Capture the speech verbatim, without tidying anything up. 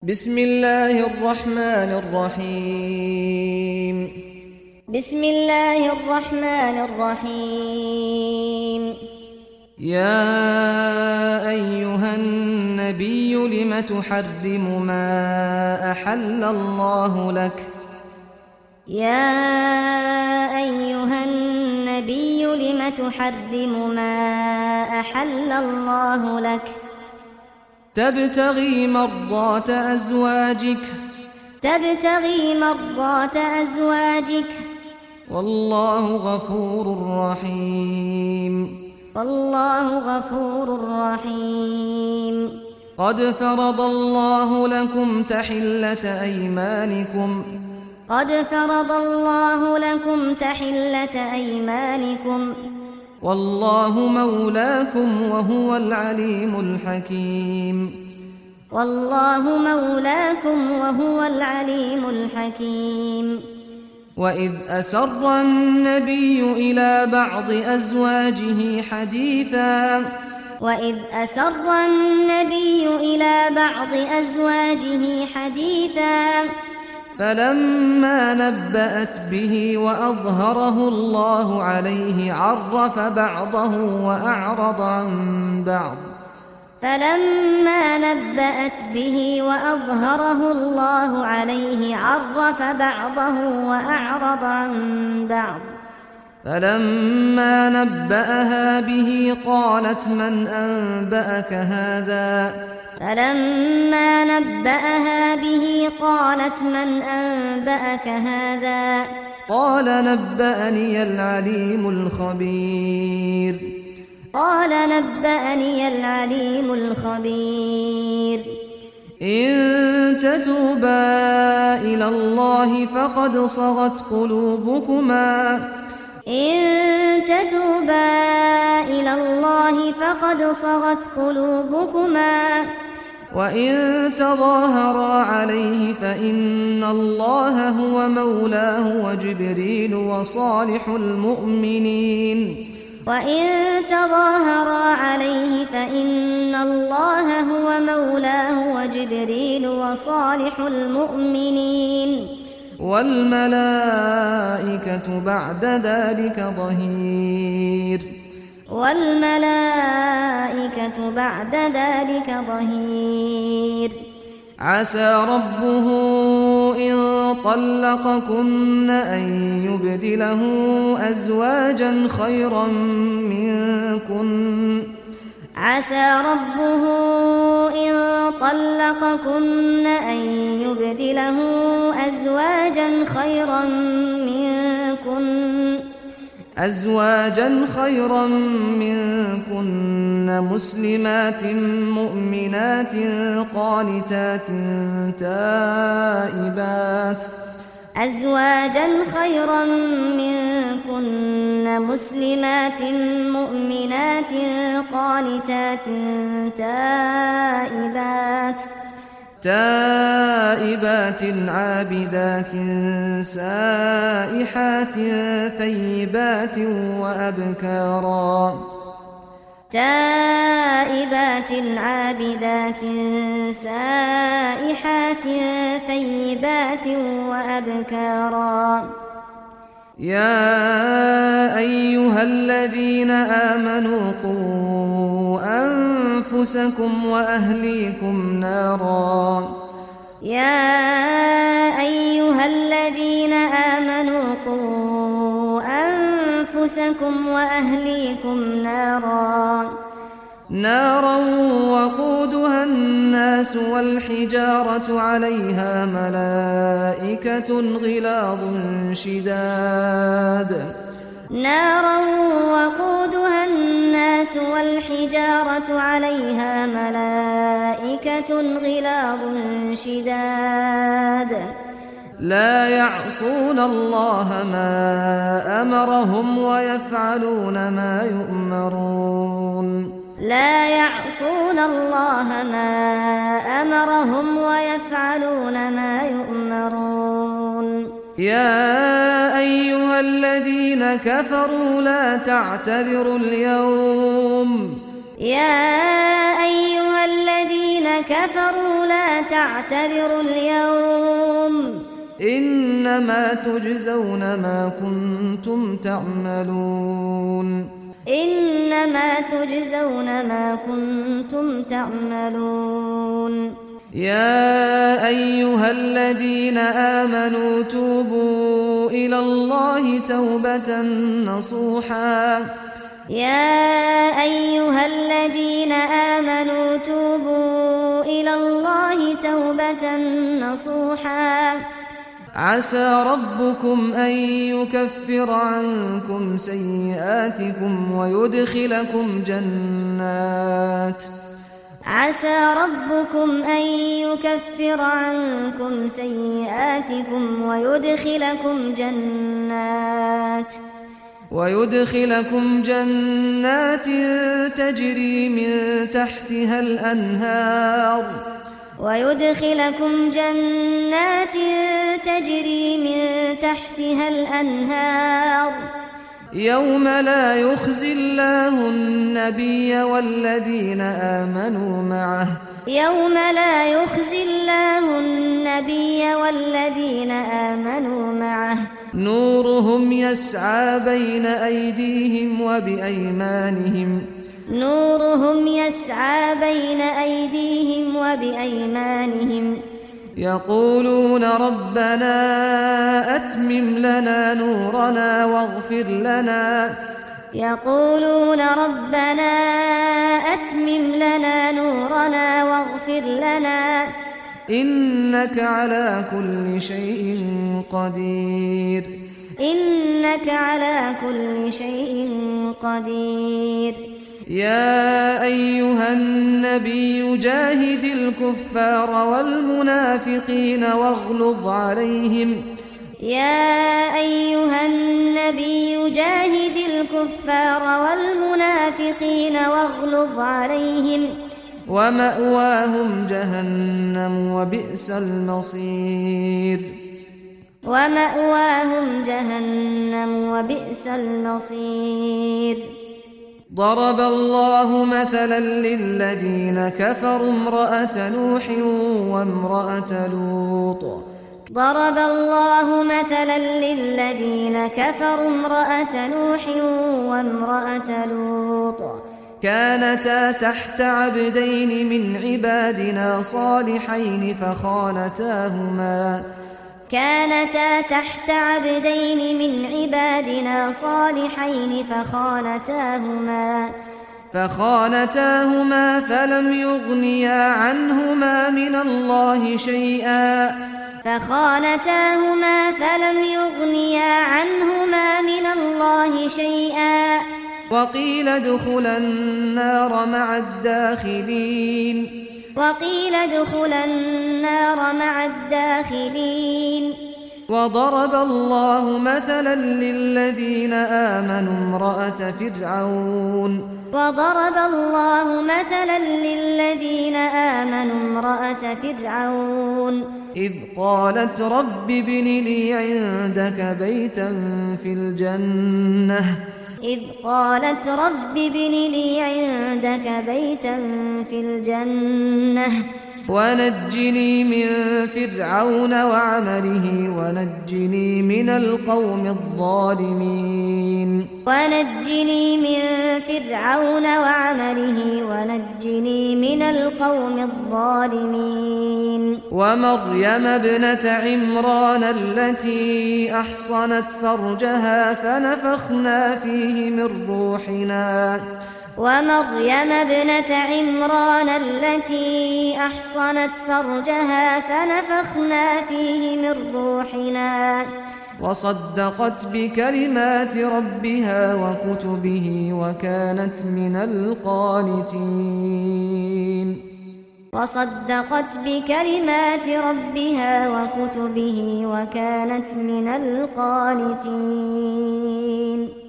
بسم الله الرحمن الرحيم بسم الله الرحمن الرحيم يا أيها النبي لم تحرم ما أحل الله لك يا أيها النبي لم تحرم ما أحل الله لك تبتغي مرضات أزواجك تبتغي مرضات أزواجك والله غفور رحيم والله غفور رحيم قد فرض الله لكم تحلة أيمانكم قد فرض الله لكم تحلة أيمانكم والله مولاكم وهو العليم الحكيم والله مولاكم وهو العليم الحكيم وإذ أسر النبي إلى بعض أزواجه حديثا وإذ أسر النبي إلى بعض أزواجه حديثا فلما نبأت به وأظهره الله عليه عرف بعضه وأعرض عن بعض فلما نبأت به وأظهره الله عليه عرف بعضه وأعرض عن بعض فلما نبأها به قالت من أنبأك هذا فلما نبأها به قالت من أنبأك هذا قال نبأني العليم الخبير قال نبأني العليم الخبير إن تتوبا إلى الله فقد صغت قلوبكما إن تتوبا إلى الله فقد صغت قلوبكما وإن تظاهرا عليه فإن الله هو مولاه وجبريل وصالح المؤمنين وإن تظاهرا عليه فإن الله هو مولاه وجبريل وصالح المؤمنين والملائكة بعد ذلك ظهير والملائكة بعد ذلك ظهير عسى ربه إن طلقكن أن يبدله أزواجا خيرا منكن عسى ربه إن طلقكن أن يبدله أزواجا خيرا منكن أزواجا خيرا منكن مسلمات مؤمنات قانتات تائبات أزواجا خيرا منكن مسلمات مؤمنات قانتات تائبات تائبات عابدات سائحات ثيبات وأبكارا تائبات عابدات سائحات ثيبات وأبكارا يا أيها الذين آمنوا قوا أنفسكم وأهليكم نارا يا أيها الذين آمنوا قوا أنفسكم وأهليكم نارا نارا وقودها الناس والحجارة عليها ملائكة غلاظ شداد نارا وقودها الناس والحجارة عليها ملائكة غلاظ شداد لا يعصون الله ما أمرهم ويفعلون ما يؤمرون لا يعصون الله ما أمرهم ويفعلون ما يؤمرون يا أيها الذين كفروا لا تعتذروا اليوم يا أيها الذين كفروا لا تعتذروا اليوم إنما تجزون ما كنتم تعملون إنما تجزون ما كنتم تعملون يا أيها الذين آمنوا توبوا إلى الله توبة نصوحا يا أيها الذين آمنوا توبوا إلى الله توبة نصوحا عسى ربكم أن يكفر عنكم سيئاتكم ويدخلكم جنات عسى ربكم أن يكفر عنكم سيئاتكم ويدخلكم جنات ويدخلكم جنات تجري من تحتها الأنهار ويدخلكم جنات تجري من تحتها الأنهار يوم لا يخزي الله النبي والذين آمنوا معه يوم لا يخزي الله النبي والذين آمنوا معه نورهم يسعى بين أيديهم وبأيمانهم نورهم يسعى بين أيديهم وبأيمانهم يقولون ربنا أتمم لنا نورنا واغفر لنا يقولون ربنا أتمم لنا نورنا واغفر لنا إنك على كل شيء قدير إنك على كل شيء قدير يا أيها النبي جاهد الكفار والمنافقين واغلظ عليهم يا أيها النبي جاهد الكفار والمنافقين واغلظ عليهم ومأواهم جهنم وبئس المصير ومأواهم جهنم وبئس المصير ضرب الله مثلا للذين كفروا امرأة نوح وامرأة لوط ضرب الله مثلا للذين كفروا امرأة نوح وامرأة لوط كانتا تحت عبدين من عبادنا صالحين فخانتاهما كانتا تحت عبدين من عبادنا صالحين فخانتاهما فخانتاهما فلم يغنيا عنهما من الله شيئا فخانتاهما فلم يغنيا عنهما من الله شيئا وقيل ادخلا النار مع الداخلين وقيل ادخلا النار مع الداخلين وضرب الله مثلا للذين آمنوا امرأة فرعون وضرب الله مثلا للذين آمنوا امرأة فرعون إذ قالت رب ابن لي عندك بيتا في الجنة إذ قالت رب ابن لي عندك بيتا في الجنة ونجني من فرعون وعمله ونجني من القوم الظالمين ونجني من فرعون وعمله ونجني من القوم الظالمين ومريم ابنة عمران التي أحصنت فرجها فنفخنا فيه من روحنا ومريم ابنة عمران التي أحصنت فرجها فنفخنا فيه من روحنا وصدقت بكلمات ربها وكتبه وكانت من القانتين وصدقت بكلمات ربها وكتبه وكانت من القانتين